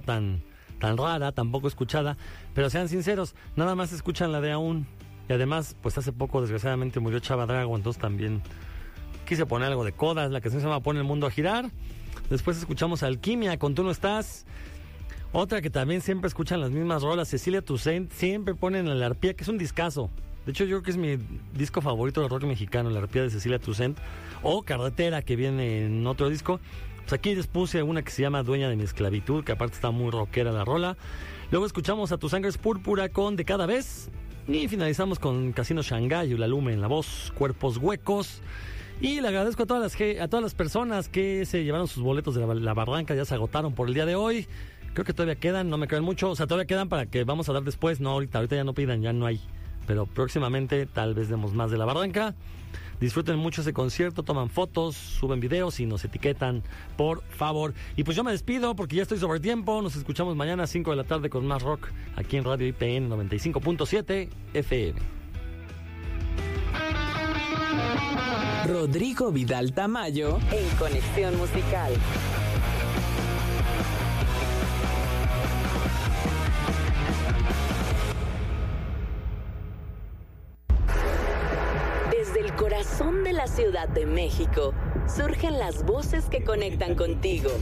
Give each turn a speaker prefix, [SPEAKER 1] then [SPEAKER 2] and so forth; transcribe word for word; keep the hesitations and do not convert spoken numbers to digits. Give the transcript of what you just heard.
[SPEAKER 1] tan, tan rara, tan poco escuchada, pero sean sinceros, nada más escuchan la de Aún. Y además, pues hace poco desgraciadamente murió Chava Drago, entonces también quise poner algo de Codas, la canción se llama Pone el Mundo a Girar. Después escuchamos a Alquimia con Tú No Estás. Otra que también siempre escuchan las mismas rolas, Cecilia Toussaint, siempre ponen La Arpía, que es un discazo. De hecho, yo creo que es mi disco favorito de rock mexicano, La Arpía de Cecilia Toussaint. O Carretera, que viene en otro disco. Pues aquí les puse una que se llama Dueña de mi esclavitud, que aparte está muy rockera la rola. Luego escuchamos a Tu Sangre es Púrpura con De Cada Vez. Y finalizamos con Casino Shanghái, Ulalume en la voz, Cuerpos Huecos. Y le agradezco a todas las a todas las personas que se llevaron sus boletos de la, la Barranca, ya se agotaron por el día de hoy. Creo que todavía quedan, no me crean mucho, o sea, todavía quedan para que vamos a dar después, no ahorita, ahorita ya no pidan, ya no hay. Pero próximamente tal vez demos más de la Barranca. Disfruten mucho ese concierto, toman fotos, suben videos y nos etiquetan, por favor. Y pues yo me despido porque ya estoy sobre tiempo. Nos escuchamos mañana a cinco de la tarde con más rock aquí en Radio I P N noventa y cinco punto siete F M.
[SPEAKER 2] Rodrigo Vidal Tamayo en Conexión Musical. Desde el corazón de la Ciudad de México surgen las voces que conectan contigo.